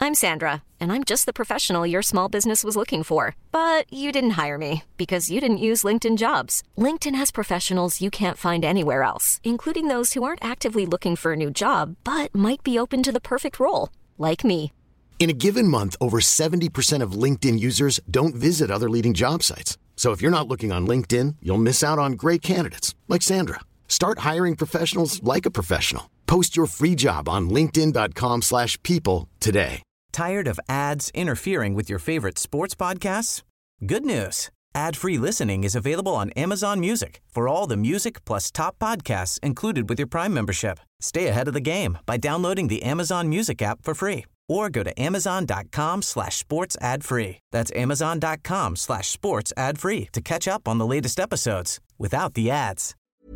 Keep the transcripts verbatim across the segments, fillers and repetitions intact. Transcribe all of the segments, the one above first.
I'm Sandra, and I'm just the professional your small business was looking for. But you didn't hire me because you didn't use LinkedIn Jobs. LinkedIn has professionals you can't find anywhere else, including those who aren't actively looking for a new job, but might be open to the perfect role, like me. In a given month, over seventy percent of LinkedIn users don't visit other leading job sites. So if you're not looking on LinkedIn, you'll miss out on great candidates like Sandra. Start hiring professionals like a professional. Post your free job on linkedin.com slash people today. Tired of ads interfering with your favorite sports podcasts? Good news. Ad-free listening is available on Amazon Music for all the music plus top podcasts included with your Prime membership. Stay ahead of the game by downloading the Amazon Music app for free or go to amazon.com slash sports ad free. That's amazon.com slash sports ad free to catch up on the latest episodes without the ads.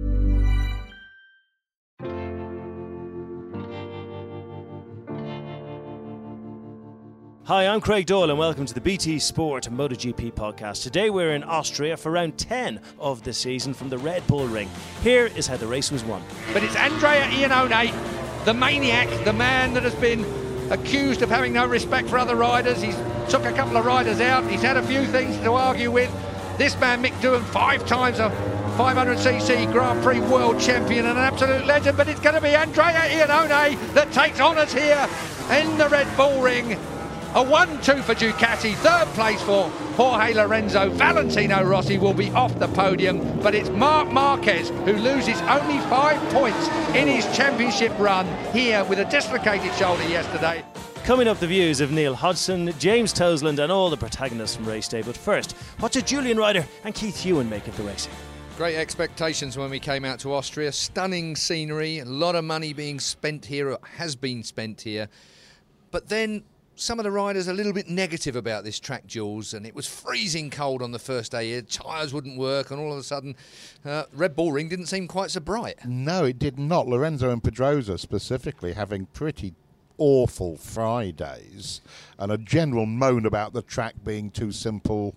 Hi, I'm Craig Doyle and welcome to the B T Sport MotoGP podcast. Today we're in Austria for round ten of the season from the Red Bull Ring. Here is how the race was won. But it's Andrea Iannone, the maniac, the man that has been accused of having no respect for other riders. He's took a couple of riders out. He's had a few things to argue with. This man, Mick Doohan, five times a five hundred c c Grand Prix world champion and an absolute legend. But it's going to be Andrea Iannone that takes honours here in the Red Bull Ring. A one two for Ducati, third place for Jorge Lorenzo. Valentino Rossi will be off the podium, but it's Marc Marquez who loses only five points in his championship run here with a dislocated shoulder yesterday. Coming up, the views of Neil Hodgson, James Toseland and all the protagonists from race day. But first, what did Julian Ryder and Keith Hewen make of the racing? Great expectations when we came out to Austria. Stunning scenery, a lot of money being spent here, or has been spent here. But then some of the riders a little bit negative about this track, Jules, and it was freezing cold on the first day here. Tyres wouldn't work, and all of a sudden, uh, Red Bull Ring didn't seem quite so bright. No, it did not. Lorenzo and Pedrosa specifically having pretty awful Fridays, and a general moan about the track being too simple,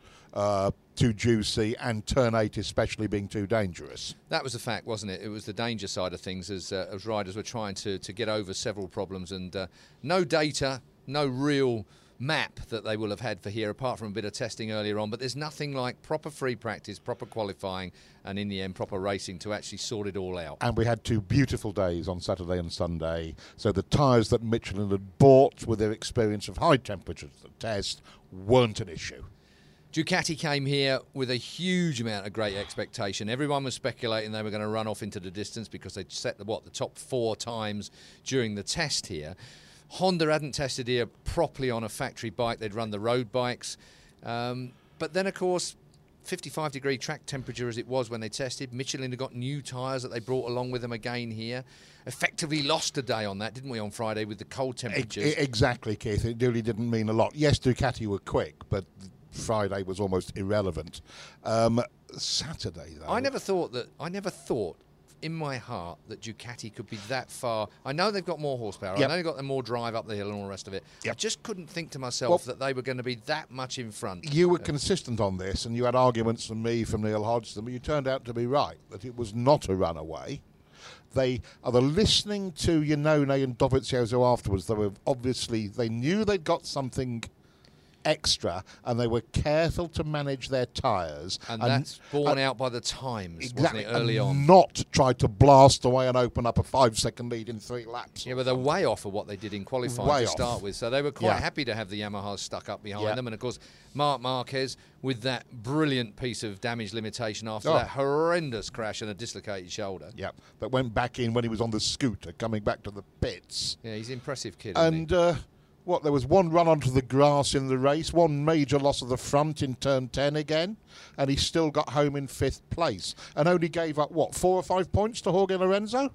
uh, too juicy, and turn eight especially being too dangerous. That was the fact, wasn't it? It was the danger side of things as, uh, as riders were trying to, to get over several problems, and uh, no data, no real map that they will have had for here, apart from a bit of testing earlier on. But there's nothing like proper free practice, proper qualifying, and in the end, proper racing to actually sort it all out. And we had two beautiful days on Saturday and Sunday. So the tyres that Michelin had bought with their experience of high temperatures at the test weren't an issue. Ducati came here with a huge amount of great expectation. Everyone was speculating they were going to run off into the distance because they'd set the, what, the top four times during the test here. Honda hadn't tested here properly on a factory bike. They'd run the road bikes. Um, but then, of course, fifty-five degree track temperature as it was when they tested. Michelin had got new tyres that they brought along with them again here. Effectively lost a day on that, didn't we, on Friday with the cold temperatures? E- exactly, Keith. It really didn't mean a lot. Yes, Ducati were quick, but Friday was almost irrelevant. Um, Saturday, though. I never thought that. I never thought in my heart that Ducati could be that far. I know they've got more horsepower. Yep. I know they've got them more drive up the hill and all the rest of it. Yep. I just couldn't think to myself well, that they were going to be that much in front. You were consistent on this, and you had arguments from me, from Neil Hodgson, but you turned out to be right, that it was not a runaway. They are the listening to Iannone and Dovizioso afterwards. They were obviously, they knew they'd got something extra, and they were careful to manage their tyres. And, and that's borne and, out by the times, exactly, wasn't it, early and on? Not try to blast away and open up a five-second lead in three laps. Yeah, but they're way off of what they did in qualifying way to off. start with. So they were quite yeah. happy to have the Yamahas stuck up behind yeah. them. And, of course, Marc Marquez with that brilliant piece of damage limitation after oh. that horrendous crash and a dislocated shoulder. Yeah, but went back in when he was on the scooter, coming back to the pits. Yeah, he's an impressive kid, And... isn't he? Uh, What, there was one run onto the grass in the race, one major loss of the front in turn ten again, and he still got home in fifth place and only gave up, what, four or five points to Jorge Lorenzo?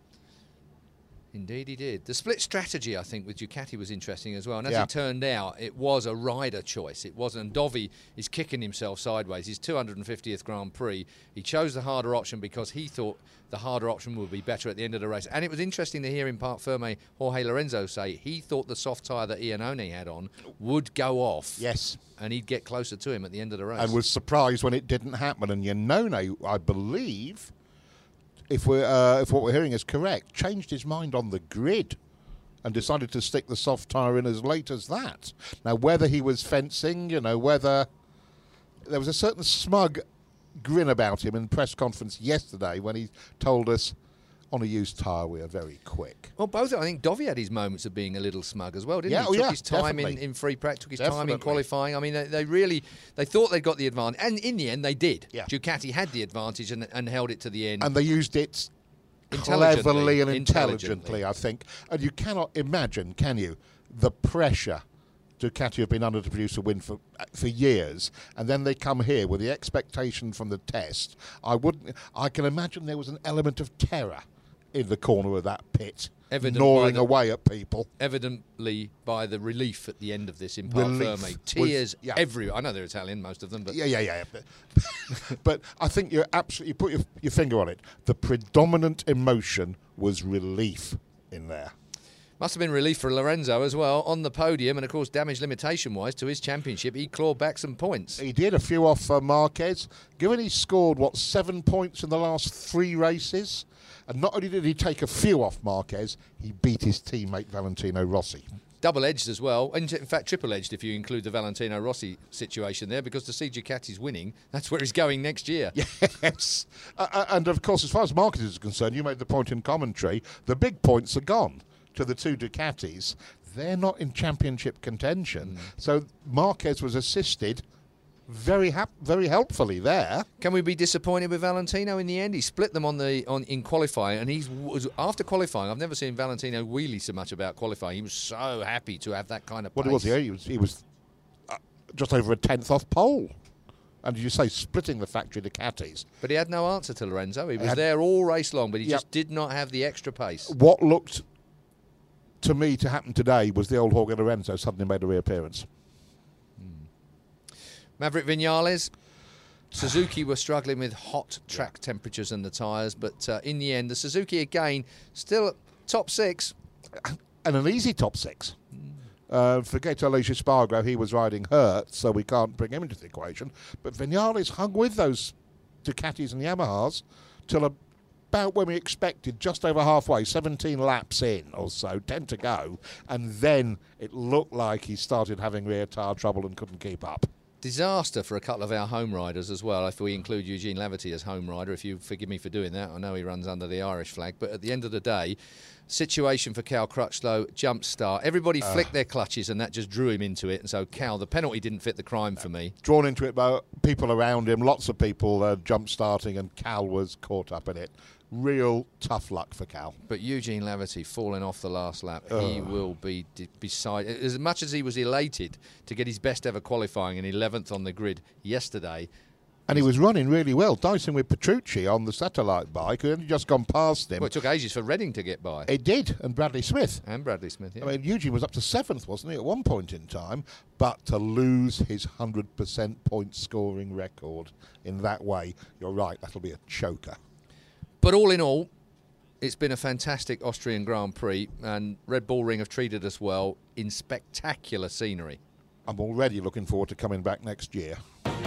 Indeed he did. The split strategy, I think, with Ducati was interesting as well. And as yeah. it turned out, it was a rider choice. It wasn't. And Dovi is kicking himself sideways. His two hundred fiftieth Grand Prix. He chose the harder option because he thought the harder option would be better at the end of the race. And it was interesting to hear in Parc Ferme Jorge Lorenzo say he thought the soft tyre that Iannone had on would go off. Yes. And he'd get closer to him at the end of the race. And was surprised when it didn't happen. And Iannone, I believe, if we're uh, if what we're hearing is correct, changed his mind on the grid and decided to stick the soft tyre in as late as that. Now, whether he was fencing, you know, whether there was a certain smug grin about him in the press conference yesterday when he told us, on a used tyre, we are very quick. Well, both, I think Dovi had his moments of being a little smug as well, didn't Yeah, he? oh, Took yeah, his time in, definitely. in free practice, took his Definitely. time in qualifying. I mean, they, they really, they thought they got the advantage, and in the end they did. Yeah. Ducati had the advantage and, and held it to the end. And they used it Intelligently. cleverly and Intelligently. intelligently, I think. And you cannot imagine, can you, the pressure Ducati have been under to produce a win for for years, and then they come here with the expectation from the test. I wouldn't. I can imagine there was an element of terror in the corner of that pit, Evident gnawing by the- away at people. Evidently by the relief at the end of this in Parc Relief Ferme. was- Tears yeah. everywhere. I know they're Italian, most of them, but Yeah, yeah, yeah. But, but I think you're absolutely, you put your, your finger on it. The predominant emotion was relief in there. must have been relief for Lorenzo as well on the podium, and of course damage limitation wise to his championship, he clawed back some points. He did, a few off uh, Marquez. Given he scored, what, seven points in the last three races? And not only did he take a few off Marquez, he beat his teammate Valentino Rossi. Double-edged as well, in fact triple-edged if you include the Valentino Rossi situation there, because to see Ducati's winning, that's where he's going next year. Yes. Uh, and of course, as far as Marquez is concerned, you made the point in commentary, the big points are gone to the two Ducatis. They're not in championship contention. Mm. So Marquez was assisted very hap- very helpfully there. Can we be disappointed with Valentino in the end? He split them on the on in qualifying, and he's was after qualifying. I've never seen Valentino wheelie so much about qualifying. He was so happy to have that kind of pace. What was he? He was he was uh, just over a tenth off pole. And you say splitting the factory Ducatis. But he had no answer to Lorenzo. He was had, there all race long, but he yep. just did not have the extra pace. What looked to me to happen today was the old Jorge Lorenzo suddenly made a reappearance. Maverick Vinales, Suzuki were struggling with hot track temperatures and the tyres, but uh, in the end, the Suzuki again still top six. And an easy top six. Mm. Uh, for Gato Legispargo, he was riding hurt, so we can't bring him into the equation. But Vinales hung with those Ducatis and Yamahas till about when we expected, just over halfway, seventeen laps in or so, ten to go, and then it looked like he started having rear tyre trouble and couldn't keep up. Disaster for a couple of our home riders as well, if we include Eugene Laverty as home rider, if you forgive me for doing that. I know he runs under the Irish flag, but at the end of the day, situation for Cal Crutchlow, jump start. Everybody uh, flicked their clutches and that just drew him into it, and so Cal, the penalty didn't fit the crime for me. Drawn into it by people around him, lots of people uh, jump starting, and Cal was caught up in it. Real tough luck for Cal. But Eugene Laverty falling off the last lap, uh. he will be d- beside... As much as he was elated to get his best ever qualifying in eleventh on the grid yesterday... And he was running really well, dicing with Petrucci on the satellite bike, who had just gone past him. Well, it took ages for Redding to get by. It did, and Bradley Smith. And Bradley Smith, yeah. I mean, Eugene was up to seventh, wasn't he, at one point in time? But to lose his one hundred percent point-scoring record in that way, you're right, that'll be a choker. But all in all, it's been a fantastic Austrian Grand Prix, and Red Bull Ring have treated us well in spectacular scenery. I'm already looking forward to coming back next year.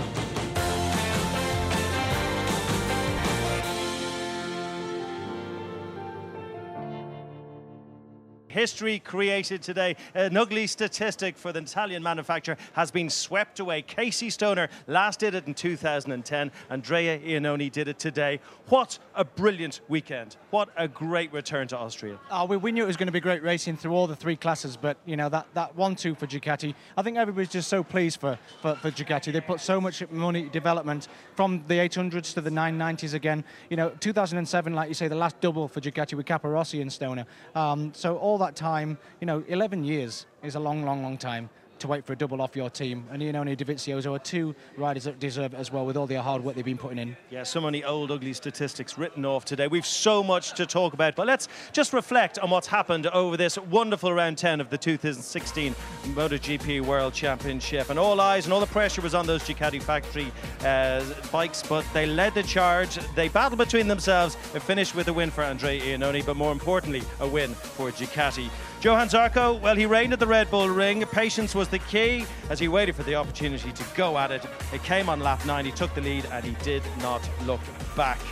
History created today. An ugly statistic for the Italian manufacturer has been swept away. Casey Stoner last did it in two thousand ten. Andrea Iannone did it today. What a brilliant weekend. What a great return to Austria. Oh, we, we knew it was going to be great racing through all the three classes, but, you know, that, that one two for Ducati, I think everybody's just so pleased for, for, for Ducati. They put so much money into development from the eight hundreds to the nine nineties again. You know, two thousand seven, like you say, the last double for Ducati with Capirossi and Stoner. Um, so all that time, you know, eleven years is a long, long, long time to wait for a double off your team. And you know, Dovizioso are two riders that deserve it as well with all the hard work they've been putting in. Yeah, so many old ugly statistics written off today. We've so much to talk about, but let's just reflect on what's happened over this wonderful round ten of the two thousand sixteen MotoGP World Championship. And all eyes and all the pressure was on those Ducati factory uh, bikes, but they led the charge. They battled between themselves and finished with a win for Andrea Iannone, but more importantly, a win for Ducati. Johann Zarco, well, he reigned at the Red Bull Ring. Patience was the key as he waited for the opportunity to go at it. It came on lap nine, he took the lead and he did not look back.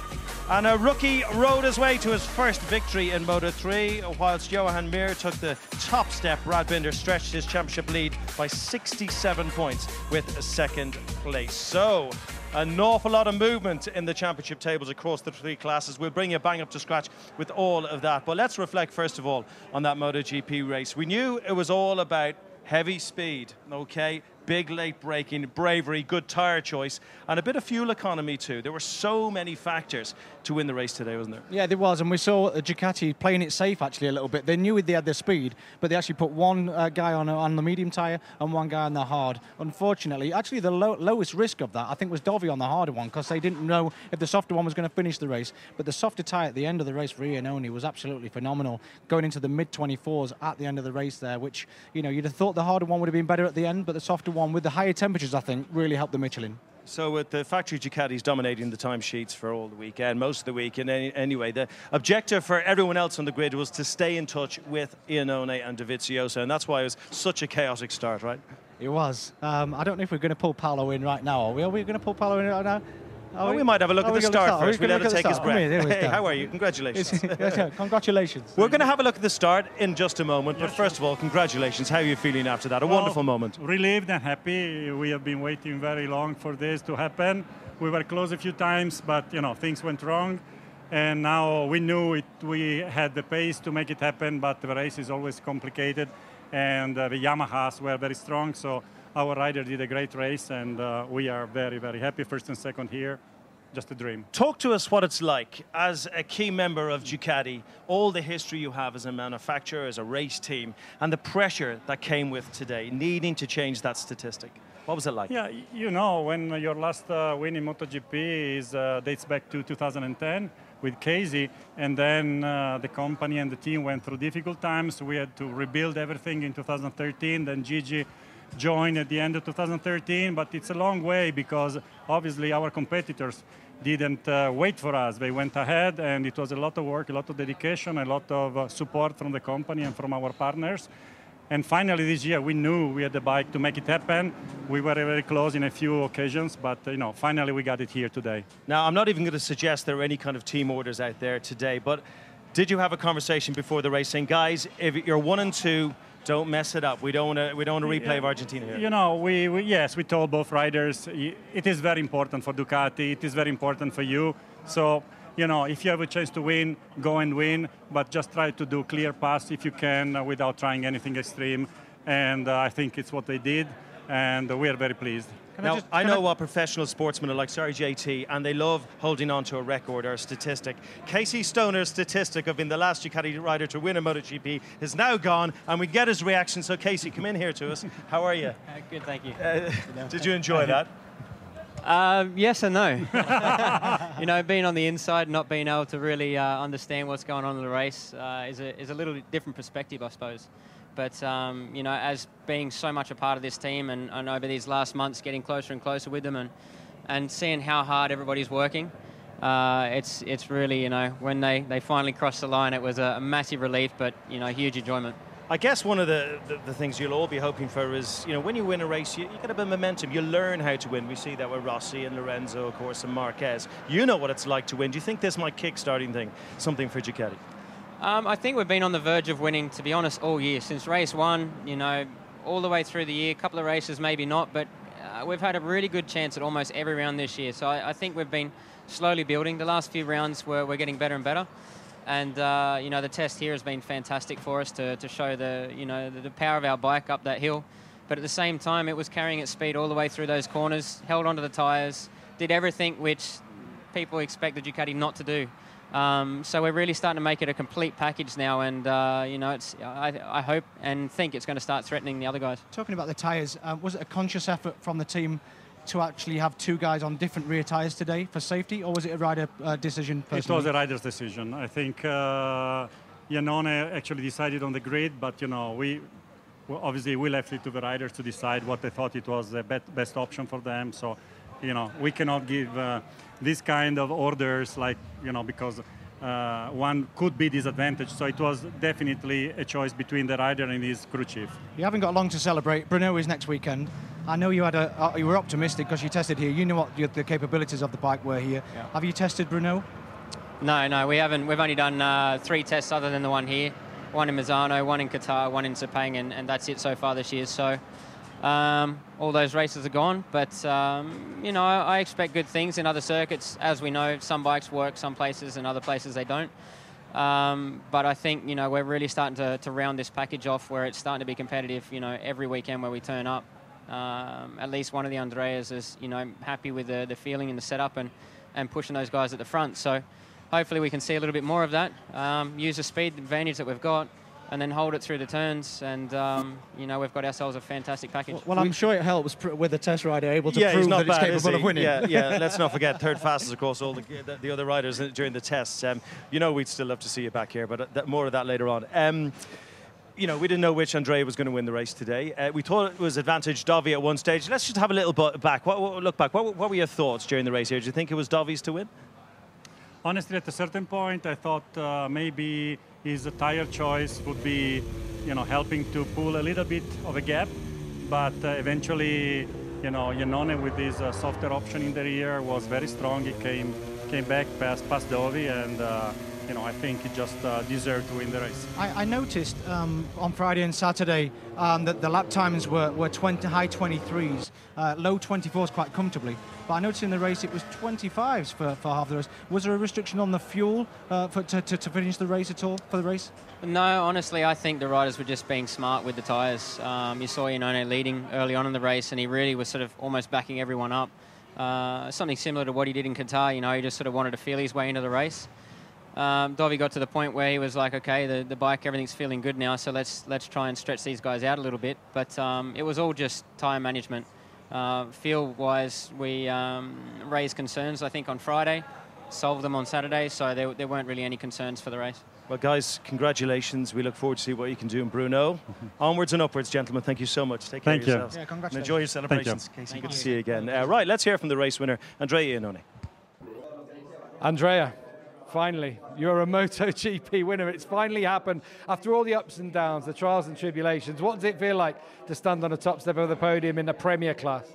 And a rookie rode his way to his first victory in Moto three, whilst Johan Mir took the top step. Brad Binder stretched his championship lead by sixty-seven points with a second place. So, an awful lot of movement in the championship tables across the three classes. We'll bring you bang up to scratch with all of that. But let's reflect first of all on that MotoGP race. We knew it was all about heavy speed, okay? Big late braking, bravery, good tyre choice, and a bit of fuel economy too. There were so many factors to win the race today, wasn't there? Yeah, there was, and we saw Ducati playing it safe actually a little bit. They knew they had the speed, but they actually put one uh, guy on on the medium tyre and one guy on the hard. Unfortunately, actually the low, lowest risk of that, I think, was Dovi on the harder one, because they didn't know if the softer one was going to finish the race. But the softer tyre at the end of the race for Iannone was absolutely phenomenal, going into the mid twenty-fours at the end of the race there, which, you know, you'd have thought the harder one would have been better at the end, but the softer one with the higher temperatures, I think, really helped the Michelin. So with the factory Ducatis dominating the timesheets for all the weekend, most of the week, and any, anyway, the objective for everyone else on the grid was to stay in touch with Iannone and Dovizioso, and that's why it was such a chaotic start, right? It was. Um, I don't know if we're going to pull Paolo in right now. Are we? Are we going to pull Paolo in right now? Oh, we? we might have a look Are at the start, start first. We'll let it take his breath. Here, hey, how are you? Congratulations. Congratulations. We're going to have a look at the start in just a moment, but first of all, congratulations. How are you feeling after that? A well, wonderful moment. Relieved and happy. We have been waiting very long for this to happen. We were close a few times, but you know, things went wrong. And now we knew it, we had the pace to make it happen, but the race is always complicated. And uh, the Yamahas were very strong, so our rider did a great race, and uh, we are very, very happy. First and second here, just a dream. Talk to us what it's like as a key member of Ducati, all the history you have as a manufacturer, as a race team, and the pressure that came with today, needing to change that statistic. What was it like? Yeah, you know, when your last uh, win in MotoGP is, uh, dates back to two thousand ten with Casey, and then uh, the company and the team went through difficult times. We had to rebuild everything in two thousand thirteen, then Gigi joined at the end of two thousand thirteen, but it's a long way because obviously our competitors didn't uh, wait for us. They went ahead, and it was a lot of work, a lot of dedication, a lot of uh, support from the company and from our partners. And finally this year we knew we had the bike to make it happen. We were very close in a few occasions, but you know, finally we got it here today. Now, I'm not even going to suggest there are any kind of team orders out there today, but did you have a conversation before the race saying, guys, if you're one and two, don't mess it up. We don't want to. We don't want a replay of Argentina here. You know, we, we yes, we told both riders it is very important for Ducati. It is very important for you. So, you know, if you have a chance to win, go and win. But just try to do clear pass if you can, uh, without trying anything extreme. And uh, I think it's what they did, and uh, we are very pleased. Can now, I, just, I know I... what professional sportsmen are like, sorry, J T, and they love holding on to a record or a statistic. Casey Stoner's statistic of being the last Ducati rider to win a MotoGP is now gone, and we get his reaction. So, Casey, come in here to us. How are you? Uh, good, thank you. Uh, did you enjoy that? Uh, yes and no. You know, being on the inside, not being able to really uh, understand what's going on in the race uh, is, a, is a little different perspective, I suppose. But, um, you know, as being so much a part of this team and, and over these last months getting closer and closer with them and, and seeing how hard everybody's working, uh, it's it's really, you know, when they, they finally crossed the line, it was a, a massive relief, but, you know, huge enjoyment. I guess one of the, the, the things you'll all be hoping for is, you know, when you win a race, you, you get a bit of momentum. You learn how to win. We see that with Rossi and Lorenzo, of course, and Marquez. You know what it's like to win. Do you think this might kick-starting thing, something for Ducati? Um, I think we've been on the verge of winning, to be honest, all year. Since race one, you know, all the way through the year, a couple of races maybe not, but uh, we've had a really good chance at almost every round this year. So I, I think we've been slowly building. The last few rounds we're, we're getting better and better. And, uh, you know, the test here has been fantastic for us to, to show the, you know, the, the power of our bike up that hill. But at the same time, it was carrying its speed all the way through those corners, held onto the tyres, did everything which people expect the Ducati not to do. Um, so we're really starting to make it a complete package now, and uh, you know, it's I, I hope and think it's going to start threatening the other guys. Talking about the tyres, uh, was it a conscious effort from the team to actually have two guys on different rear tyres today for safety, or was it a rider uh, decision personally? It was a rider's decision. I think uh, Iannone actually decided on the grid, but you know, we well, obviously we left it to the riders to decide what they thought it was the best option for them. So, you know, we cannot give uh, this kind of orders, like, you know, because uh, one could be disadvantaged. So it was definitely a choice between the rider and his crew chief. You haven't got long to celebrate. Brno is next weekend. I know you had a, uh, you were optimistic because you tested here. You knew what your, the capabilities of the bike were here. Yeah. Have you tested Brno? No, no, we haven't. We've only done uh, three tests other than the one here. One in Misano, one in Qatar, one in Sepang, and, and that's it so far this year. So um, all those races are gone. But, um, you know, I, I expect good things in other circuits. As we know, some bikes work some places and other places they don't. Um, but I think, you know, we're really starting to, to round this package off where it's starting to be competitive, you know, every weekend where we turn up. Um, at least one of the Andreas is, you know, happy with the, the feeling and the setup and, and pushing those guys at the front. So hopefully we can see a little bit more of that, um, use the speed advantage that we've got, and then hold it through the turns. And, um, you know, we've got ourselves a fantastic package. Well, well I'm sure it helps pr- with the test rider able to yeah, prove he's not that bad, he's capable he? of winning. Yeah, yeah. Let's not forget third fastest, of course, all the, the, the other riders during the tests. Um, you know, we'd still love to see you back here, but that, more of that later on. Um, you know, we didn't know which Andrea was going to win the race today. Uh, we thought it was advantage Dovi at one stage. Let's just have a little bit back. What, what, look back. What, what were your thoughts during the race here? Did you think it was Dovi's to win? Honestly, at a certain point, I thought uh, maybe his tire choice would be, you know, helping to pull a little bit of a gap. But uh, eventually, you know, Iannone with his uh, softer option in the rear was very strong. He came came back past, past Dovi, and uh, you know, I think he just uh, deserved to win the race. I, I noticed um, on Friday and Saturday um, that the lap times were, were twenty, high twenty-threes, uh, low twenty-fours quite comfortably. But I noticed in the race it was twenty-fives for, for half the race. Was there a restriction on the fuel uh, for, to, to, to finish the race at all, for the race? No, honestly, I think the riders were just being smart with the tyres. Um, you saw Iannone leading early on in the race, and he really was sort of almost backing everyone up. Uh, something similar to what he did in Qatar. You know, he just sort of wanted to feel his way into the race. Um, Dovi got to the point where he was like, okay, the, the bike, everything's feeling good now, so let's let's try and stretch these guys out a little bit. But um, it was all just tyre management. Uh, Feel-wise, we um, raised concerns, I think, on Friday, solved them on Saturday, so there, there weren't really any concerns for the race. Well, guys, congratulations. We look forward to see what you can do in Brno. Onwards and upwards, gentlemen. Thank you so much. Take care Thank of you. yourselves. Yeah, congratulations. And enjoy your celebrations. Thank you. Casey, good to see you again. Uh, right, let's hear from the race winner, Andrea Iannone. Andrea, finally, you're a MotoGP winner. It's finally happened. After all the ups and downs, the trials and tribulations, what does it feel like to stand on the top step of the podium in the Premier class?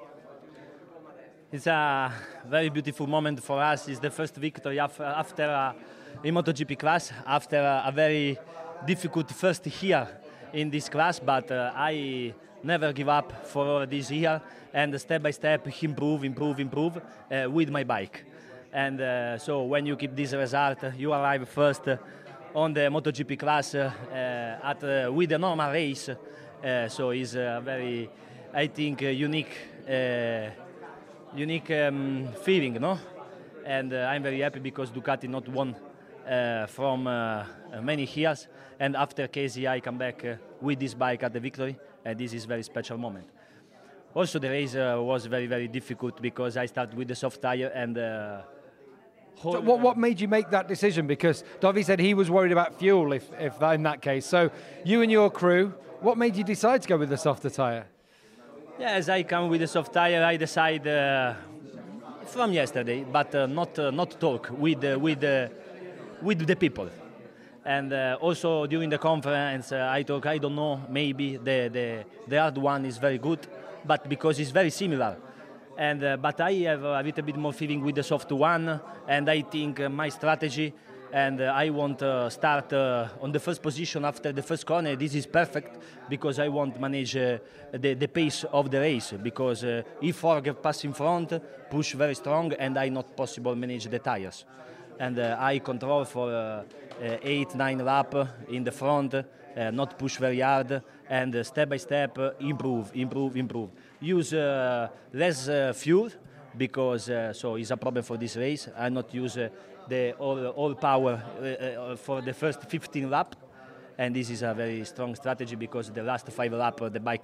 It's a very beautiful moment for us. It's the first victory after, after a, in MotoGP class, after a, a very difficult first year in this class, but uh, I never give up for this year, and step by step improve, improve, improve uh, with my bike. And uh, so when you keep this result, you arrive first uh, on the MotoGP class uh, uh, at, uh, with a normal race. Uh, so it's a very, I think, uh, unique uh, unique um, feeling, no? And uh, I'm very happy because Ducati not won uh, from uh, many years. And after K Z I come back uh, with this bike at the victory, and this is a very special moment. Also, the race uh, was very, very difficult because I started with the soft tire and. Uh, So what, what made you make that decision? Because Dovi said he was worried about fuel if, if that, in that case. So you and your crew, what made you decide to go with the softer tyre? Yeah, as I come with the soft tyre, I decide uh, from yesterday, but uh, not uh, not talk with uh, with uh, with the people. And uh, also during the conference, uh, I talk. I don't know. Maybe the the the hard one is very good, but because it's very similar. And, uh, but I have a little bit more feeling with the soft one, and I think uh, my strategy, and uh, I want to start uh, on the first position after the first corner. This is perfect because I want to manage uh, the, the pace of the race, because uh, if Jorge pass in front, push very strong, and I not possible manage the tires. And uh, I control for uh, uh, eight, nine lap in the front, uh, not push very hard, and uh, step by step uh, improve, improve, improve. Use uh, less uh, fuel because uh, so it's a problem for this race. I not use uh, the all, all power uh, uh, for the first fifteen lap, and this is a very strong strategy because the last five lap uh, the bike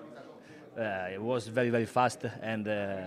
uh, was very very fast, and uh,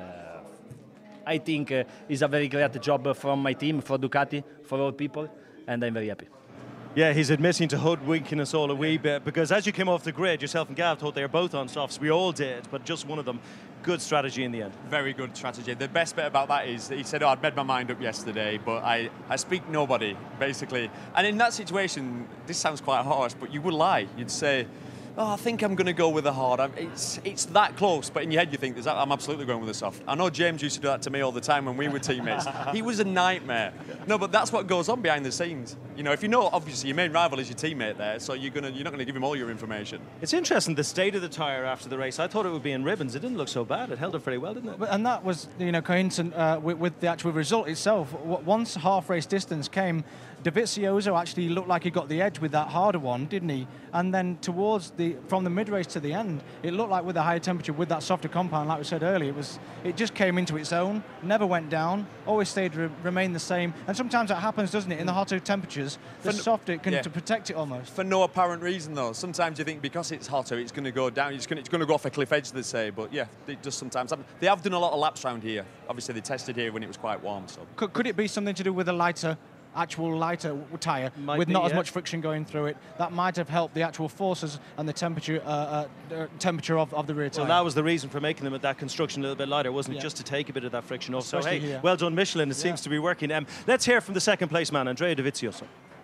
I think uh, it's a very great job from my team, for Ducati, for all people, and I'm very happy. Yeah, he's admitting to hoodwinking us all a wee bit, because as you came off the grid, yourself and Gav thought they were both on softs. We all did, but just one of them. Good strategy in the end. Very good strategy. The best bit about that is that he said, oh, I'd made my mind up yesterday, but I, I speak nobody, basically. And in that situation, this sounds quite harsh, but you would lie. You'd say, Oh, I think I'm going to go with the hard. I'm, it's it's that close, but in your head you think, "There's that, I'm absolutely going with the soft." I know James used to do that to me all the time when we were teammates. He was a nightmare. No, but that's what goes on behind the scenes. You know, if you know, obviously your main rival is your teammate there, so you're gonna you're not going to give him all your information. It's interesting, the state of the tyre after the race. I thought it would be in ribbons. It didn't look so bad. It held up very well, didn't it? And that was, you know, coincident uh, with, with the actual result itself. Once half race distance came, Dovizioso actually looked like he got the edge with that harder one, didn't he? And then towards the, from the mid-race to the end, it looked like with the higher temperature, with that softer compound, like we said earlier, it was, it just came into its own, never went down, always stayed, re remained the same. And sometimes that happens, doesn't it? In the hotter temperatures, the For softer it can yeah. to protect it almost. For no apparent reason, though. Sometimes you think because it's hotter, it's going to go down. It's going to go off a cliff edge, they say. But yeah, it does sometimes happen. They have done a lot of laps around here. Obviously, they tested here when it was quite warm. So could, could it be something to do with a lighter? Actual lighter tyre with be, not yeah. as much friction going through it, that might have helped the actual forces and the temperature uh, uh, temperature of, of the rear tyre. Well, that was the reason for making them at that construction a little bit lighter, wasn't it? Yeah. Just to take a bit of that friction off. So, Especially hey, here. well done, Michelin. It Yeah. seems to be working. Um, let's hear from the second place man, Andrea Dovizioso.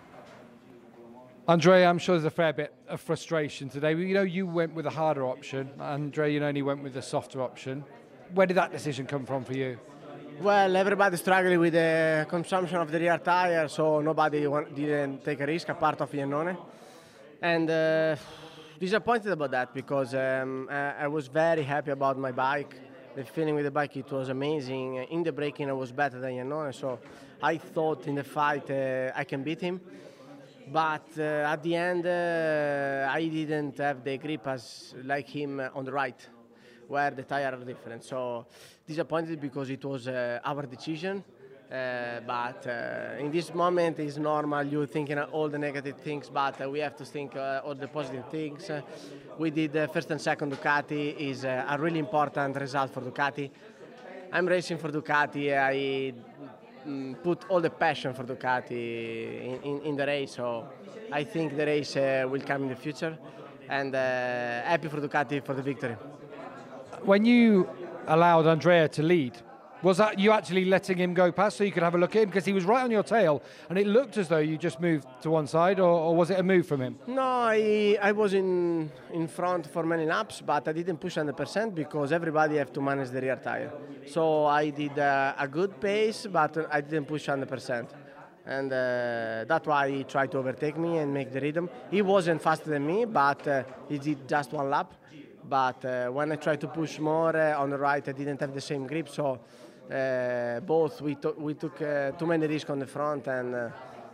Andrea, I'm sure there's a fair bit of frustration today. You know, you went with a harder option. Andrea, you know, only went with the softer option. Where did that decision come from for you? Well, everybody struggling with the consumption of the rear tire, so nobody want, didn't take a risk apart of Iannone. And uh, disappointed about that because um, I, I was very happy about my bike. The feeling with the bike, it was amazing. In the braking, I was better than Iannone, so I thought in the fight uh, I can beat him. But uh, at the end, uh, I didn't have the grip as like him on the right, where the tires are different. So disappointed because it was uh, our decision. Uh, but uh, in this moment, it's normal. You're thinking all the negative things, but uh, we have to think uh, all the positive things. Uh, we did uh, first and second Ducati. Is uh, a really important result for Ducati. I'm racing for Ducati. I mm, put all the passion for Ducati in, in, in the race. So I think the race uh, will come in the future. And uh, happy for Ducati for the victory. When you allowed Andrea to lead, was that you actually letting him go past so you could have a look at him? Because he was right on your tail, and it looked as though you just moved to one side, or, or was it a move from him? No, I, I was in, in front for many laps, but I didn't push one hundred percent because everybody have to manage the rear tire. So I did uh, a good pace, but I didn't push one hundred percent. And uh, that's why he tried to overtake me and make the rhythm. He wasn't faster than me, but uh, he did just one lap. But uh, when I tried to push more uh, on the right, I didn't have the same grip. So uh, both we, to we took uh, too many risks on the front, and uh,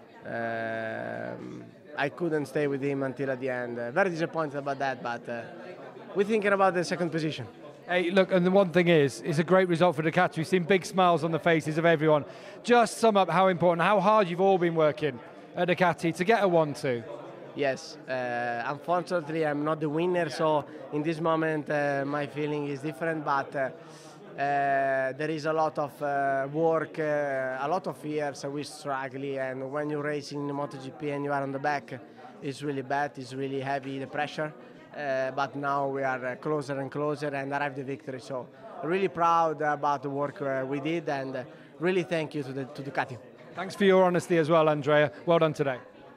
uh, I couldn't stay with him until at the end. Uh, very disappointed about that, but uh, we're thinking about the second position. Hey, look, and the one thing is, it's a great result for Ducati. We've seen big smiles on the faces of everyone. Just sum up how important, how hard you've all been working at Ducati to get a one two. Yes, uh, unfortunately I'm not the winner, so in this moment uh, my feeling is different, but uh, uh, there is a lot of uh, work, uh, a lot of years we struggle, and when you're racing in MotoGP and you are on the back, it's really bad, it's really heavy, the pressure, uh, but now we are uh, closer and closer and arrive the victory, so really proud about the work uh, we did, and uh, really thank you to, the, to Ducati. Thanks for your honesty as well, Andrea. Well done today.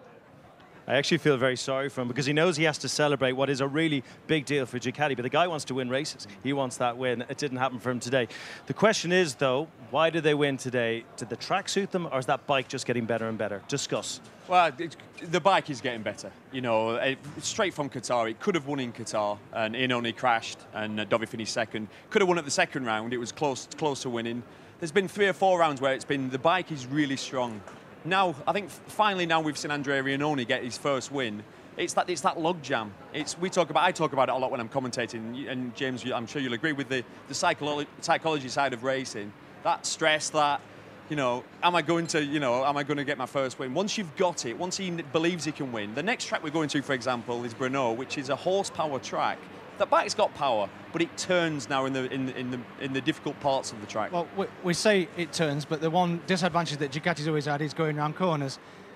I actually feel very sorry for him because he knows he has to celebrate what is a really big deal for Ducati, but the guy wants to win races. He wants that win. It didn't happen for him today. The question is, though, why did they win today? Did the track suit them, or is that bike just getting better and better? Discuss. Well, it, the bike is getting better. You know, it, straight from Qatar, it could have won in Qatar, and Iannone crashed, and uh, Dovi finished second. Could have won at the second round. It was close, close to winning. There's been three or four rounds where it's been the bike is really strong. Now, I think finally now we've seen Andrea Iannone get his first win. It's that it's that logjam. It's we talk about. I talk about it a lot when I'm commentating, and James, I'm sure you'll agree with the the psycholo psychology side of racing. That stress, that you know, am I going to, you know, am I going to get my first win? Once you've got it, once he believes he can win, the next track we're going to, for example, is Brno, which is a horsepower track. The bike's got power, but it turns now in the in the, in the in the difficult parts of the track. Well, we, we say it turns, but the one disadvantage that Ducati's always had is going around corners.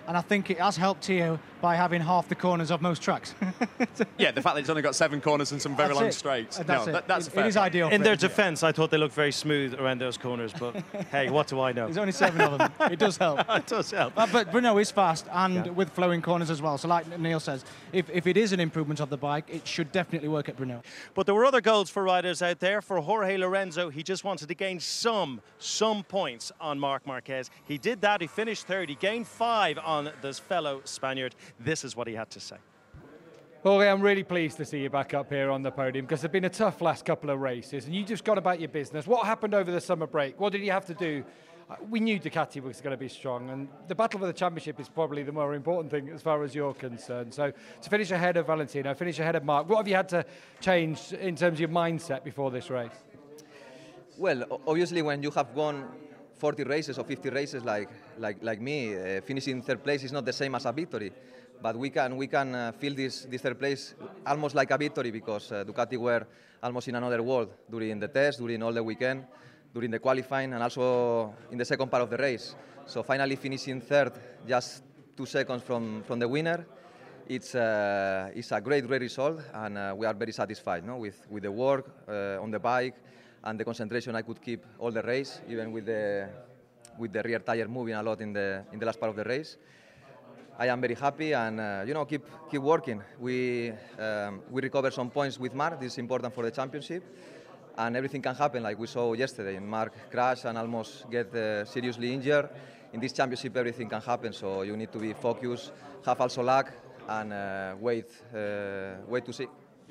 and I think it has helped here by having half the corners of most tracks. Yeah, the fact that it's only got seven corners and some very That's long it. straights. That's no, it. that, that's It- fair. it is ideal. In for their it, yeah. defence, I thought they looked very smooth around those corners, but hey, what do I know? There's only seven of them. It does help. It does help. Uh, but Bruno is fast and Yeah. with flowing corners as well. So like Neil says, if, if it is an improvement of the bike, it should definitely work at Bruno. But there were other goals for riders out there. For Jorge Lorenzo, he just wanted to gain some, some points on Marc Marquez. He did that. He finished third. He gained five on this fellow Spaniard. This is what he had to say. Jorge, I'm really pleased to see you back up here on the podium because it's been a tough last couple of races and you just got about your business. What happened over the summer break? What did you have to do? Uh, We knew Ducati was going to be strong, and the battle for the championship is probably the more important thing as far as you're concerned. So to finish ahead of Valentino, finish ahead of Marc, what have you had to change in terms of your mindset before this race? Well, o- obviously, when you have won forty races or fifty races like like like me, uh, finishing third place is not the same as a victory. But we can we can uh, feel this this third place almost like a victory because uh, Ducati were almost in another world during the test, during all the weekend, during the qualifying, and also in the second part of the race. So finally finishing third, just two seconds from from the winner. It's, uh, it's a great, great result, and uh, we are very satisfied, no, with with the work uh, on the bike and the concentration I could keep all the race, even with the with the rear tire moving a lot in the in the last part of the race. I am very happy, and uh, you know, keep keep working. We um, we recovered some points with Marc. This is important for the championship, and everything can happen, like we saw yesterday. Marc crashed and almost get uh, seriously injured. In this championship, everything can happen. So you need to be focused, have also luck, and uh, wait uh, wait to see.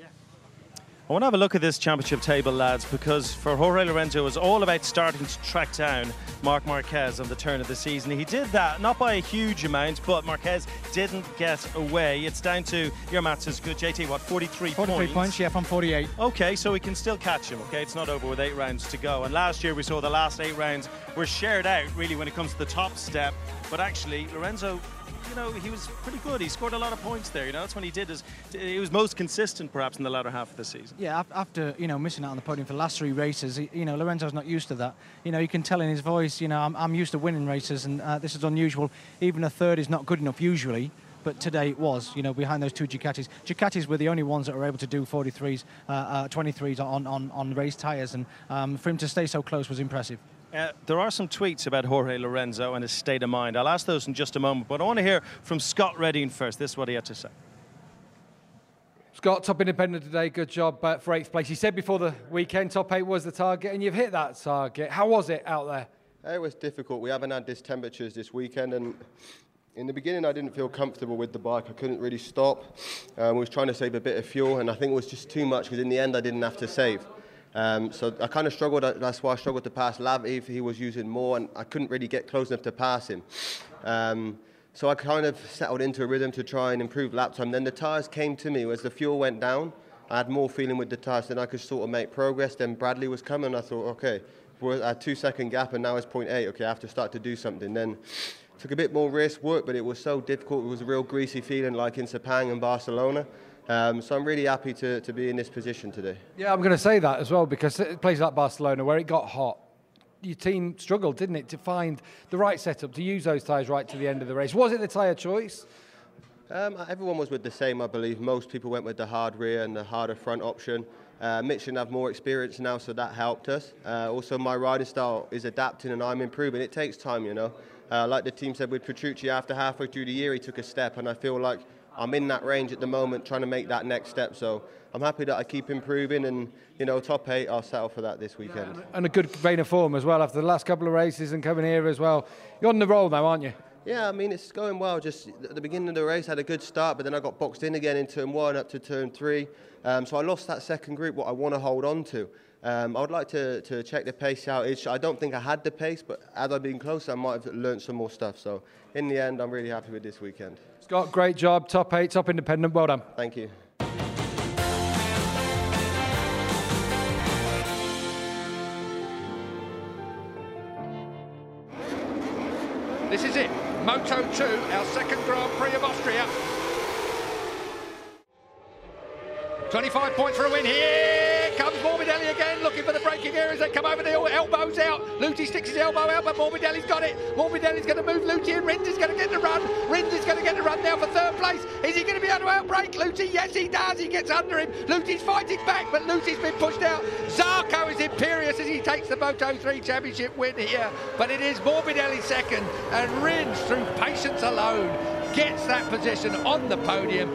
I want to have a look at this championship table, lads, because for Jorge Lorenzo, it was all about starting to track down Marc Marquez on the turn of the season. He did that, not by a huge amount, but Marquez didn't get away. It's down to, your maths is good, J T, what, forty-three, forty-three points? points, yeah, from forty-eight. Okay, so we can still catch him, okay? It's not over with eight rounds to go. And last year we saw the last eight rounds were shared out, really, when it comes to the top step. But actually, Lorenzo, you know, he was pretty good. He scored a lot of points there, you know. That's when he did his, he was most consistent, perhaps, in the latter half of the season. Yeah, af- after, you know, missing out on the podium for the last three races, he- you know, Lorenzo's not used to that. You know, you can tell in his voice, you know, I'm, I'm used to winning races, and uh, this is unusual. Even a third is not good enough usually, but today it was, you know, behind those two Ducatis. Ducatis were the only ones that were able to do forty-threes, uh, uh, twenty-threes on, on, on race tyres, and um, for him to stay so close was impressive. Uh, there are some tweets about Jorge Lorenzo and his state of mind. I'll ask those in just a moment, but I want to hear from Scott Redding first. This is what he had to say. Scott, top independent today, good job uh, for eighth place. You said before the weekend top eight was the target, and you've hit that target. How was it out there? It was difficult. We haven't had these temperatures this weekend, and in the beginning I didn't feel comfortable with the bike. I couldn't really stop. Um, we was trying to save a bit of fuel, and I think it was just too much because in the end I didn't have to save. Um, so I kind of struggled, that's why I struggled to pass Lav. He was using more, and I couldn't really get close enough to pass him. Um, so I kind of settled into a rhythm to try and improve lap time. Then the tyres came to me as the fuel went down. I had more feeling with the tyres, then I could sort of make progress. Then Bradley was coming, I thought, okay, we're at a two second gap and now it's point eight, okay, I have to start to do something. Then took a bit more risk work, but it was so difficult. It was a real greasy feeling like in Sepang and Barcelona. Um, so I'm really happy to, to be in this position today. Yeah, I'm going to say that as well, because it plays like Barcelona where it got hot. Your team struggled, didn't it, to find the right setup, to use those tyres right to the end of the race. Was it the tyre choice? Um, everyone was with the same, I believe. Most people went with the hard rear and the harder front option. Uh, Michelin have more experience now, so that helped us. Uh, also, my riding style is adapting and I'm improving. It takes time, you know. Uh, like the team said with Petrucci, after halfway through the year, he took a step, and I feel like I'm in that range at the moment, trying to make that next step. So I'm happy that I keep improving, and, you know, top eight, I'll settle for that this weekend. And a good vein of form as well after the last couple of races and coming here as well. You're on the roll now, aren't you? Yeah, I mean, it's going well. Just at the beginning of the race, I had a good start, but then I got boxed in again in turn one up to turn three. Um, so I lost that second group, what I want to hold on to. Um, I would like to, to check the pace out. It's, I don't think I had the pace, but had I been closer, I might have learned some more stuff. So in the end, I'm really happy with this weekend. Scott, great job. Top eight, top independent. Well done. Thank you. This is it. Moto two, our second Grand Prix of Austria. twenty-five points for a win. Here comes Morbidelli again, looking looking for the braking areas. They come over the elbows out. Lutti sticks his elbow out, but Morbidelli's got it. Morbidelli's going to move Lutti, and Rins is going to get the run. Rins is going to get the run now for third place. Is he going to be able to outbrake Lutti? Yes, he does. He gets under him. Lutti's fighting back, but Lutti's been pushed out. Zarco is imperious as he takes the Moto three Championship win here, but it is Morbidelli second, and Rins, through patience alone, gets that position on the podium.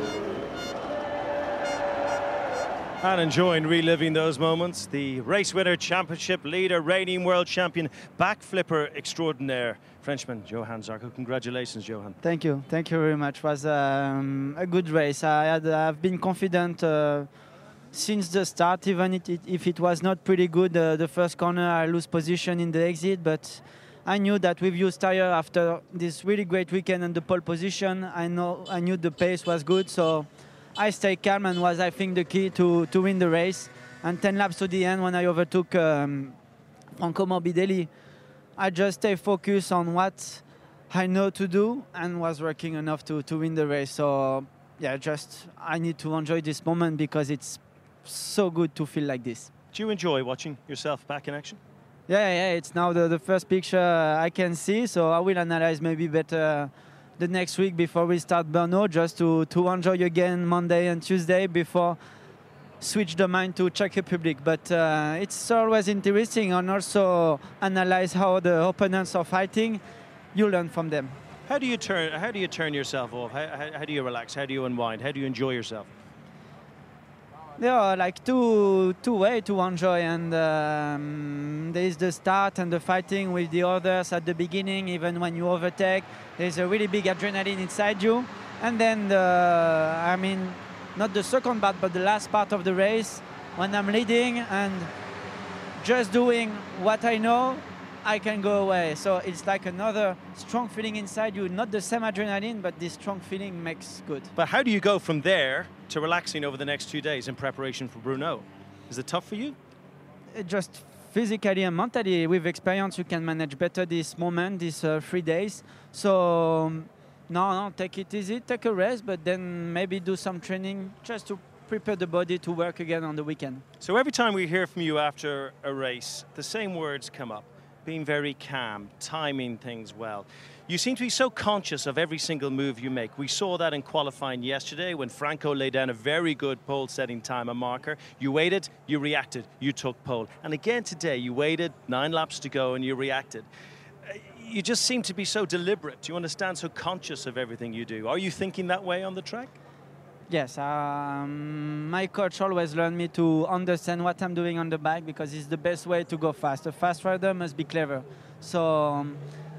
And enjoying reliving those moments, the race winner, championship leader, reigning world champion, backflipper extraordinaire, Frenchman Johann Zarco. Congratulations, Johann. Thank you, thank you very much. It was um, a good race. I had, I've been confident uh, since the start, even it, it, if it was not pretty good. Uh, the first corner, I lose position in the exit, but I knew that with used tire after this really great weekend and the pole position, I know I knew the pace was good, so I stayed calm and was, I think, the key to, to win the race. And ten laps to the end, when I overtook um, Franco Morbidelli, I just stayed focused on what I know to do and was working enough to, to win the race. So, yeah, just I need to enjoy this moment because it's so good to feel like this. Do you enjoy watching yourself back in action? Yeah, yeah, it's now the, the first picture I can see, so I will analyze maybe better the next week before we start Brno, just to, to enjoy again Monday and Tuesday before switch the mind to Czech Republic. But uh, it's always interesting, and also analyze how the opponents are fighting. You learn from them. How do you turn, how do you turn yourself off? How, how, how do you relax? How do you unwind? How do you enjoy yourself? There are like two two ways to enjoy, and um, there is the start and the fighting with the others at the beginning. Even when you overtake, there's a really big adrenaline inside you, and then the, I mean, not the second part, but the last part of the race, when I'm leading and just doing what I know, I can go away. So it's like another strong feeling inside you, not the same adrenaline, but this strong feeling makes good. But how do you go from there to relaxing over the next two days in preparation for Brno? Is it tough for you? It just physically and mentally, with experience, you can manage better this moment, these uh, three days. So um, no, no, take it easy, take a rest, but then maybe do some training just to prepare the body to work again on the weekend. So every time we hear from you after a race, the same words come up. Being very calm, timing things well. You seem to be so conscious of every single move you make. We saw that in qualifying yesterday when Franco laid down a very good pole-setting time, a marker. You waited, you reacted, you took pole. And again today, you waited, nine laps to go, and you reacted. You just seem to be so deliberate. You understand, so conscious of everything you do. Are you thinking that way on the track? Yes, um, my coach always learned me to understand what I'm doing on the bike because it's the best way to go fast. A fast rider must be clever. So um,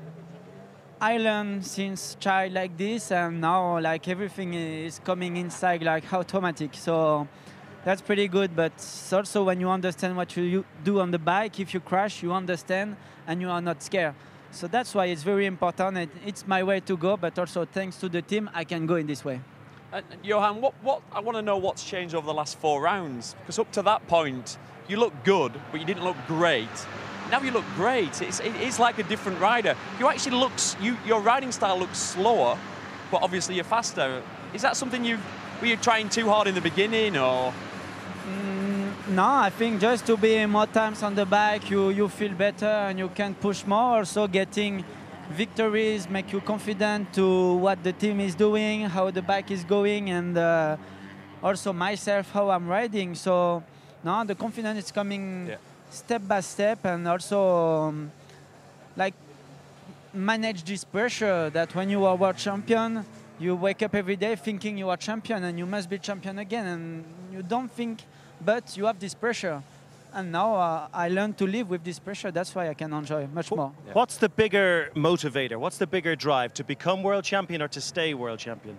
I learned since child like this, and now like everything is coming inside like automatic. So that's pretty good. But also when you understand what you do on the bike, if you crash, you understand and you are not scared. So that's why it's very important. It's my way to go, but also thanks to the team, I can go in this way. Uh, Johann, what, what, I want to know what's changed over the last four rounds, because up to that point, you looked good, but you didn't look great. Now you look great. It's, it, it's like a different rider. You actually look, you, your riding style looks slower, but obviously you're faster. Is that something you, were you trying too hard in the beginning, or? Mm, no, I think just to be more times on the bike, you, you feel better and you can push more. Also getting victories make you confident to what the team is doing, how the bike is going, and uh, also myself, how I'm riding. So no, the confidence is coming yeah. step by step, and also um, like manage this pressure that when you are world champion, you wake up every day thinking you are champion and you must be champion again, and you don't think, but you have this pressure. And now uh, I learned to live with this pressure. That's why I can enjoy much more. What's the bigger motivator? What's the bigger drive? To become world champion or to stay world champion?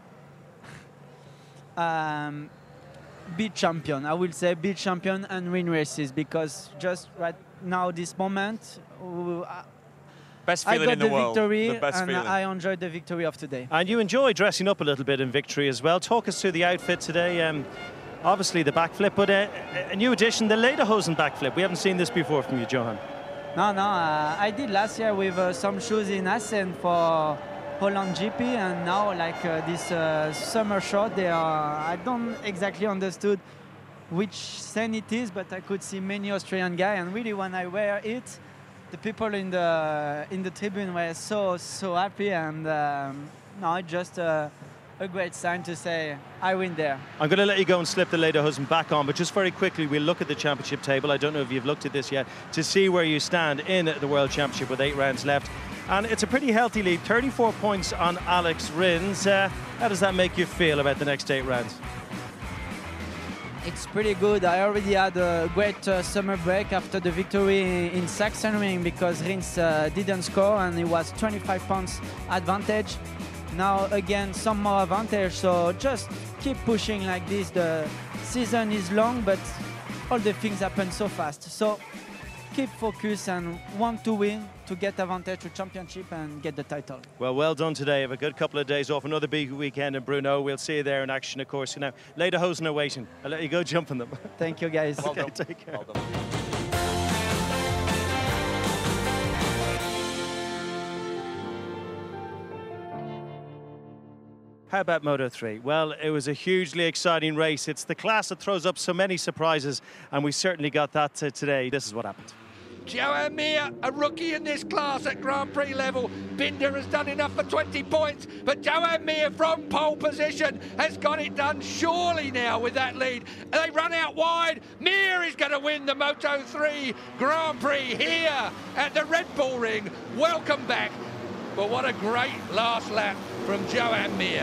um, be champion. I will say be champion and win races, because just right now, this moment, uh, best feeling I got in the, the world. victory, the best and feeling. I enjoyed the victory of today. And you enjoy dressing up a little bit in victory as well. Talk us through the outfit today. Um, Obviously the backflip, but a, a new addition, the Lederhosen backflip. We haven't seen this before from you, Johann. No, no, uh, I did last year with uh, some shoes in Assen for Holland G P, and now like uh, this uh, summer short, they are, I don't exactly understood which scene it is, but I could see many Australian guys, and really when I wear it, the people in the in the tribune were so so happy, and um, no, it's just uh, a great sign to say I win there. I'm going to let you go and slip the Lederhosen back on, but just very quickly, we'll look at the championship table. I don't know if you've looked at this yet, to see where you stand in the World Championship with eight rounds left. And it's a pretty healthy lead, thirty-four points on Alex Rins. Uh, how does that make you feel about the next eight rounds? It's pretty good. I already had a great uh, summer break after the victory in Sachsenring because Rins uh, didn't score and it was twenty-five points advantage. Now again some more advantage, so just keep pushing like this. The season is long, but all the things happen so fast. So keep focused and want to win to get advantage to championship and get the title. Well, well done today. Have a good couple of days off. Another big weekend in Brno. We'll see you there in action, of course. Now, Lederhosen are waiting. I'll let you go jump on them. Thank you, guys. Well okay, done. Take care. Well done. How about Moto three? Well, it was a hugely exciting race. It's the class that throws up so many surprises, and we certainly got that uh, today. This is what happened. Joan Mir, a rookie in this class at Grand Prix level. Binder has done enough for twenty points, but Joan Mir from pole position has got it done surely now with that lead. They run out wide. Mir is going to win the Moto three Grand Prix here at the Red Bull Ring. Welcome back. But what a great last lap from Joan Mir.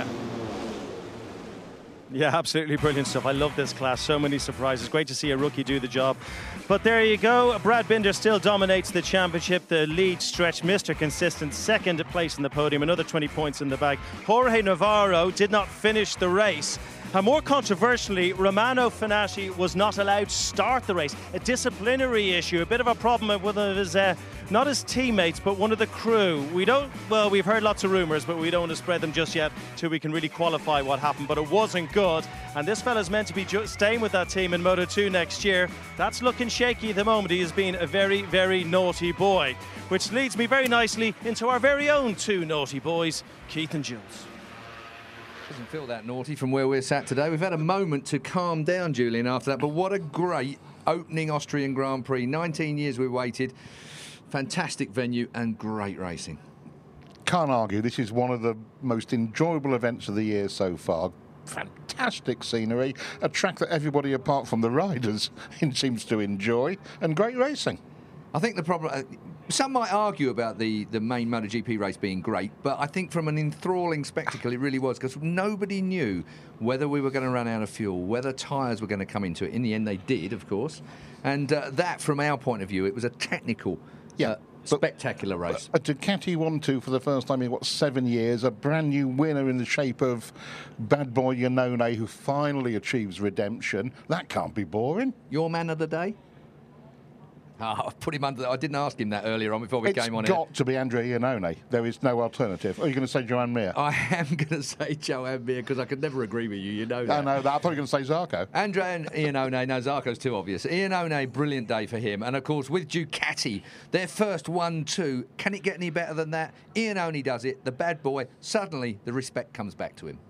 Yeah, absolutely brilliant stuff. I love this class. So many surprises. Great to see a rookie do the job. But there you go. Brad Binder still dominates the championship. The lead stretch, Mister Consistent, second place in the podium. Another twenty points in the bag. Jorge Navarro did not finish the race. And more controversially, Romano Fenati was not allowed to start the race. A disciplinary issue, a bit of a problem with one of his, uh, not his teammates, but one of the crew. We don't, well, we've heard lots of rumours, but we don't want to spread them just yet till we can really qualify what happened. But it wasn't good. And this fella's meant to be staying with that team in Moto two next year. That's looking shaky at the moment. He has been a very, very naughty boy. Which leads me very nicely into our very own two naughty boys, Keith and Jules. Doesn't feel that naughty from where we're sat today. We've had a moment to calm down, Julian, after that. But what a great opening Austrian Grand Prix. nineteen years we waited. Fantastic venue and great racing. Can't argue. This is one of the most enjoyable events of the year so far. Fantastic scenery. A track that everybody apart from the riders seems to enjoy. And great racing. I think the problem... Uh, some might argue about the, the main MotoGP race being great, but I think from an enthralling spectacle it really was, because nobody knew whether we were going to run out of fuel, whether tyres were going to come into it. In the end, they did, of course. And uh, that, from our point of view, it was a technical, yeah, uh, spectacular race. A Ducati one two for the first time in, what, seven years. A brand new winner in the shape of bad boy Iannone, who finally achieves redemption. That can't be boring. Your man of the day? Oh, I put him under. I didn't ask him that earlier on before we it's came on. It's got to be Andrea Iannone. There is no alternative. Are you going to say Joan Mir? I am going to say Joan Mir because I could never agree with you. You know that. I know that. I thought you were going to say Zarco. Andrea Iannone. No, Zarco's too obvious. Iannone, brilliant day for him. And of course, with Ducati, their first one two. Can it get any better than that? Iannone does it. The bad boy. Suddenly, the respect comes back to him.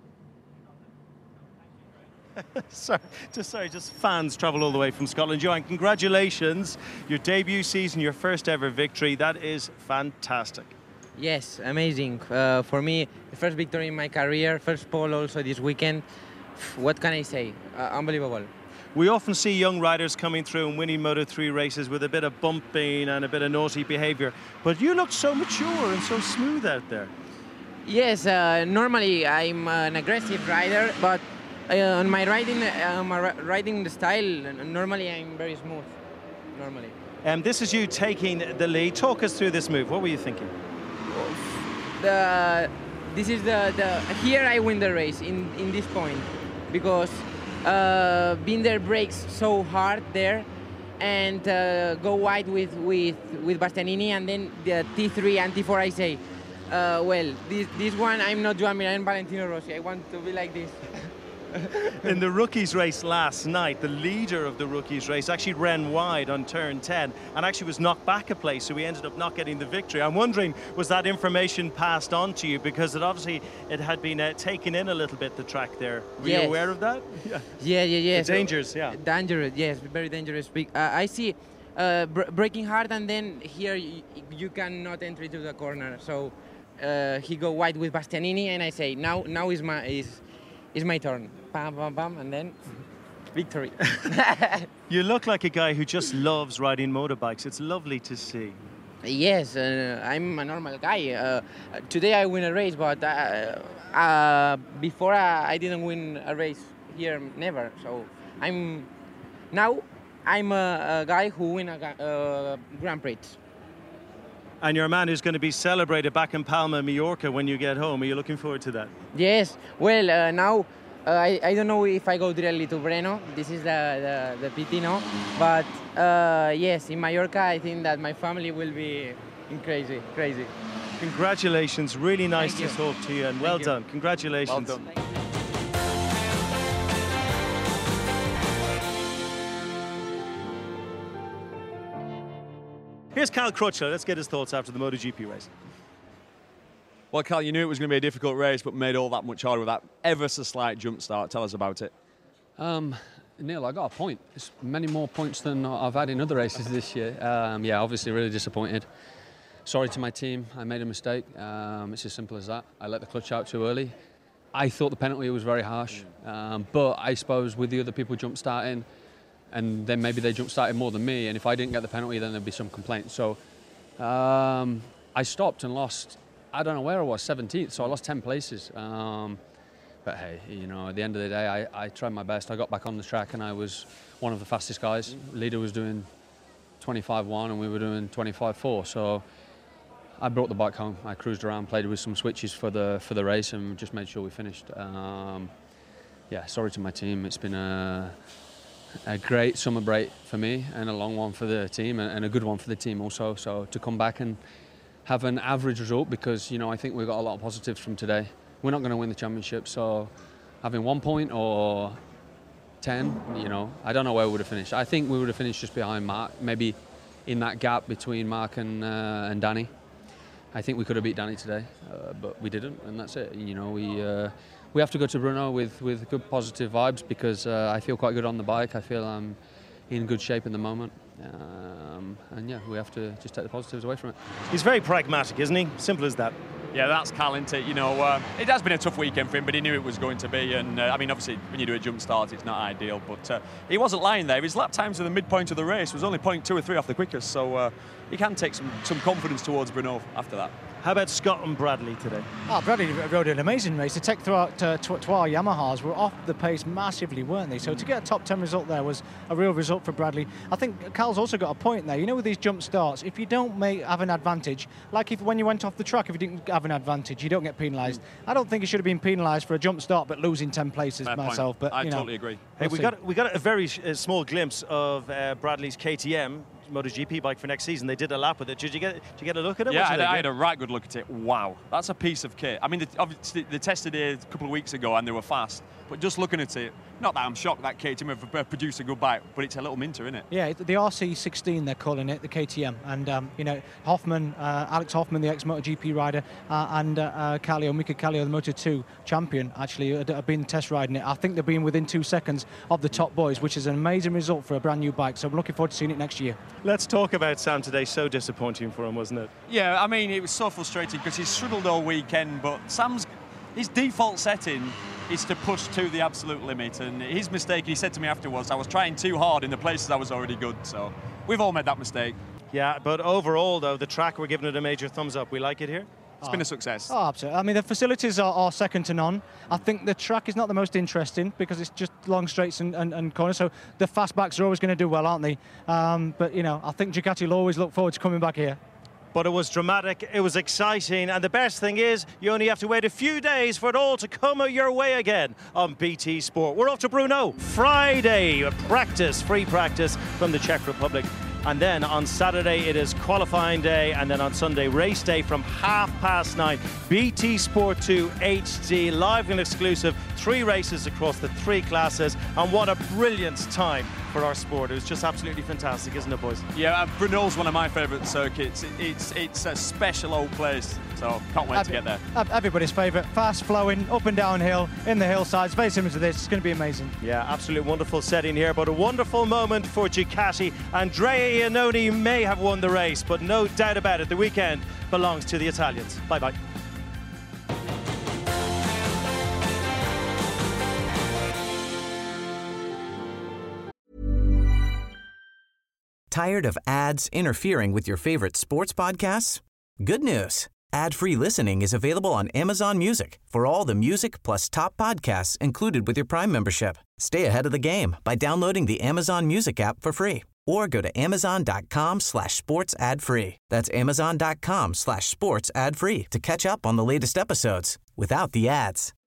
sorry, just sorry, just fans travel all the way from Scotland. Joan, congratulations. Your debut season, your first ever victory. That is fantastic. Yes, amazing. Uh, for me, the first victory in my career, first pole also this weekend. What can I say? Uh, unbelievable. We often see young riders coming through and winning Moto three races with a bit of bumping and a bit of naughty behaviour. But you look so mature and so smooth out there. Yes, uh, normally I'm an aggressive rider, but Uh, on my riding, uh, my riding style, normally I'm very smooth. Normally. And um, this is you taking the lead. Talk us through this move. What were you thinking? The this is the the here I win the race in in this point because uh, Binder brakes so hard there and uh, go wide with with with Bastianini, and then the T three and T four I say, uh, well this this one I'm not Joan Mir, I'm Valentino Rossi. I want to be like this. In the rookies race last night, the leader of the rookies race actually ran wide on turn ten and actually was knocked back a place, so he ended up not getting the victory. I'm wondering, was that information passed on to you? Because it obviously it had been uh, taken in a little bit, the track there. Were yes. you aware of that? Yeah, yeah, yeah. yeah. The so dangers, yeah. Dangerous, yes, very dangerous. Uh, I see uh, br braking hard, and then here you, you cannot enter into the corner. So uh, he go wide with Bastianini, and I say, now, now is my is. It's my turn. Bam, bam, bam, and then victory. You look like a guy who just loves riding motorbikes. It's lovely to see. Yes, uh, I'm a normal guy. Uh, today I win a race, but uh, uh, before I, I didn't win a race here, never. So I'm now I'm a, a guy who win a uh, Grand Prix. And you're a man who's going to be celebrated back in Palma, Mallorca when you get home. Are you looking forward to that? Yes. Well, uh, now uh, I, I don't know if I go directly to Breno. This is the, the, the P T, no? But uh, yes, in Mallorca, I think that my family will be crazy, crazy. Congratulations. Really nice Thank to you. talk to you, and Thank well you. done. Congratulations. Well done. Here's Cal Crutchlow. Let's get his thoughts after the MotoGP race. Well, Cal, you knew it was going to be a difficult race, but made all that much harder with that ever so slight jump start. Tell us about it. Um, Neil, I got a point. It's many more points than I've had in other races this year. Um, yeah, obviously really disappointed. Sorry to my team. I made a mistake. Um, it's as simple as that. I let the clutch out too early. I thought the penalty was very harsh, um, but I suppose with the other people jump starting, and then maybe they jump started more than me, and if I didn't get the penalty, then there'd be some complaints. So um, I stopped and lost, I don't know where I was, seventeenth, so I lost ten places. Um, but hey, you know, at the end of the day, I, I tried my best. I got back on the track and I was one of the fastest guys. Leader was doing twenty-five one and we were doing twenty-five four, so I brought the bike home. I cruised around, played with some switches for the for the race, and just made sure we finished. Um, yeah, sorry to my team. It's been a a great summer break for me and a long one for the team, and a good one for the team also. So to come back and have an average result, because you know I think we've got a lot of positives from today. We're not going to win the championship, so having one point or ten, you know, I don't know where we would have finished. I think we would have finished just behind Mark, maybe in that gap between Mark and uh, and Danny. I think we could have beat Danny today, uh, but we didn't, and that's it. You know, we uh, we have to go to Brno with with good positive vibes, because uh, I feel quite good on the bike. I feel I'm in good shape in the moment, um, and yeah, we have to just take the positives away from it. He's very pragmatic, isn't he? Simple as that. Yeah, that's Cal, isn't it? You know, uh, it has been a tough weekend for him, but he knew it was going to be. And uh, I mean, obviously, when you do a jump start, it's not ideal. But uh, he wasn't lying there. His lap times at the midpoint of the race was only point two or three off the quickest. So uh, he can take some, some confidence towards Brno after that. How about Scott and Bradley today? Oh, Bradley rode an amazing race. The tech throughout uh, tw Twa Yamahas were off the pace massively, weren't they? So to get a top ten result there was a real result for Bradley. I think Cal's also got a point there. You know, with these jump starts, if you don't make, have an advantage, like if when you went off the track, if you didn't have an advantage, you don't get penalised. I don't think he should have been penalised for a jump start, but losing ten places Fair myself. Point. But I you know, totally agree. Hey, we'll we see. got we got a very uh, small glimpse of uh, Bradley's K T M MotoGP bike for next season. They did a lap with it. Did you get did you get a look at it? Yeah, I, What did I they had do? a right good look at it. Wow, that's a piece of kit. I mean, they, obviously they tested it a couple of weeks ago and they were fast, but just looking at it, not that I'm shocked that K T M have produced a good bike, but it's a little minter, isn't it? Yeah, the R C sixteen they're calling it, the K T M, and um, you know Hoffman, uh, Alex Hoffman, the ex-MotoGP rider, uh, and uh, uh, Kallio, Mika Kallio, the Moto two champion, actually uh, have been test riding it. I think they've been within two seconds of the top boys, which is an amazing result for a brand new bike. So I'm looking forward to seeing it next year. Let's talk about Sam today. So disappointing for him, wasn't it? Yeah, I mean, it was so frustrating because he's struggled all weekend, but Sam's, his default setting is to push to the absolute limit, and his mistake, he said to me afterwards, I was trying too hard in the places I was already good, so we've all made that mistake. Yeah, but overall, though, the track, we're giving it a major thumbs up. We like it here. It's been a success. Oh, absolutely. I mean, the facilities are, are second to none. I think the track is not the most interesting because it's just long straights and, and, and corners, so the fastbacks are always going to do well, aren't they? Um, but, you know, I think Ducati will always look forward to coming back here. But it was dramatic, it was exciting, and the best thing is you only have to wait a few days for it all to come your way again on B T Sport. We're off to Brno Friday, a practice, free practice from the Czech Republic. And then on Saturday it is qualifying day, and then on Sunday race day from half past nine. B T Sport two H D, live and exclusive, three races across the three classes, and what a brilliant time for our sport. It was just absolutely fantastic, isn't it, boys? Yeah, uh, Brunel's one of my favourite circuits. It, it's it's a special old place, so can't wait to get there. Everybody's favourite, fast flowing, up and down hill, in the hillsides, very similar to this. It's going to be amazing. Yeah, absolutely wonderful setting here, but a wonderful moment for Ducati. Andrea Iannone may have won the race, but no doubt about it, the weekend belongs to the Italians. Bye-bye. Tired of ads interfering with your favorite sports podcasts? Good news. Ad-free listening is available on Amazon Music for all the music plus top podcasts included with your Prime membership. Stay ahead of the game by downloading the Amazon Music app for free or go to amazon.com slash sports ad free. That's amazon.com slash sports ad free to catch up on the latest episodes without the ads.